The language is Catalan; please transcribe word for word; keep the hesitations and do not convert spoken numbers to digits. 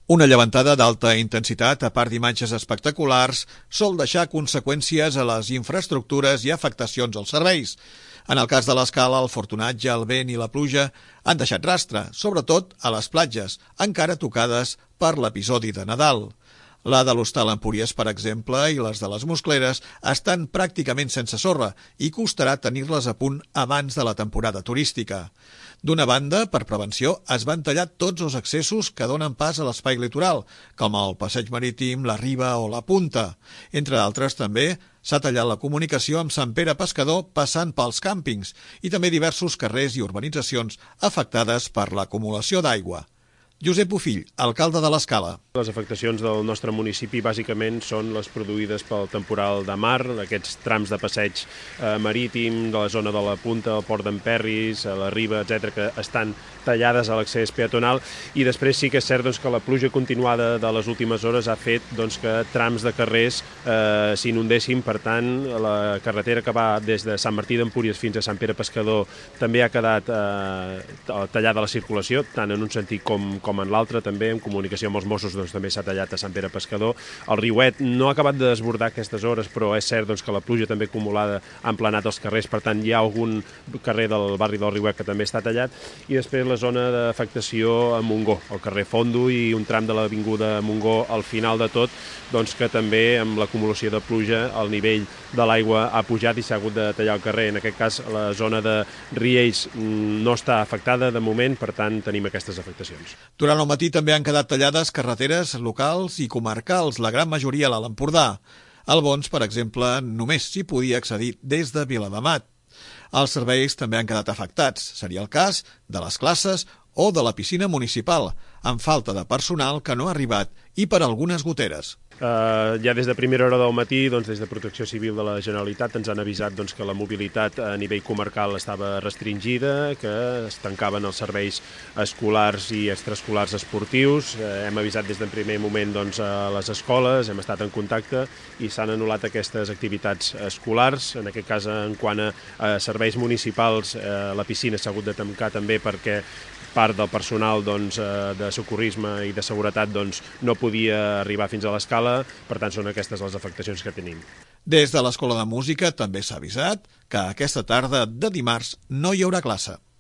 Una llevantada d'alta intensitat, a part d'imatges espectaculars, sol deixar conseqüències a les infraestructures i afectacions als serveis. En el cas de l'Escala, el fortunatge, el vent i la pluja han deixat rastre, sobretot a les platges, encara tocades per l'episodi de Nadal. La de l'Hostal Empúries, per exemple, i les de les Muscleres estan pràcticament sense sorra i costarà tenir-les a punt abans de la temporada turística. D'una banda, per prevenció, es van tallar tots els accessos que donen pas a l'espai litoral, com el passeig marítim, la Riba o la Punta. Entre d'altres, també s'ha tallat la comunicació amb Sant Pere Pescador passant pels càmpings i també diversos carrers i urbanitzacions afectades per l'acumulació d'aigua. Josep Bofill, alcalde de l'Escala. Les afectacions del nostre municipi bàsicament són les produïdes pel temporal de mar, aquests trams de passeig eh, marítim, de la zona de la Punta, el Port d'Emperris, la Riba, etcètera, que estan tallades a l'accés peatonal, i després sí que és cert doncs, que la pluja continuada de les últimes hores ha fet doncs, que trams de carrers eh, s'inundessin. Per tant, la carretera que va des de Sant Martí d'Empúries fins a Sant Pere Pescador també ha quedat eh, tallada la circulació, tant en un sentit com, com en l'altre, també en comunicació amb els Mossos doncs, també s'ha tallat a Sant Pere Pescador. El riuet no ha acabat de desbordar aquestes hores, però és cert doncs, que la pluja també acumulada ha emplenat els carrers, per tant hi ha algun carrer del barri del Riuet que també està tallat, i després la zona d'afectació a Montgó, el carrer Fondo i un tram de l'avinguda Montgó al final de tot, doncs que també amb l'acumulació de pluja el nivell de l'aigua ha pujat i s'ha hagut de tallar el carrer. En aquest cas la zona de Riells no està afectada de moment, per tant tenim aquestes afectacions. Durant el matí també han quedat tallades carreteres locals i comarcals, la gran majoria a l'Alt Empordà. Al Bons, per exemple, només s'hi podia accedir des de Viladamat. Els serveis també han quedat afectats. Seria el cas de les classes o de la piscina municipal, amb falta de personal que no ha arribat i per algunes goteres. Uh, ja des de primera hora del matí, doncs, des de Protecció Civil de la Generalitat ens han avisat doncs, que la mobilitat a nivell comarcal estava restringida, que es tancaven els serveis escolars i extraescolars esportius. Uh, hem avisat des del primer moment doncs, a les escoles, hem estat en contacte i s'han anul·lat aquestes activitats escolars. En aquest cas, en quant a, a serveis municipals, uh, la piscina s'ha hagut de tancar també perquè part del personal doncs, de socorrisme i de seguretat doncs, no podia arribar fins a l'Escala, per tant són aquestes les afectacions que tenim. Des de l'Escola de Música també s'ha avisat que aquesta tarda de dimarts no hi haurà classe.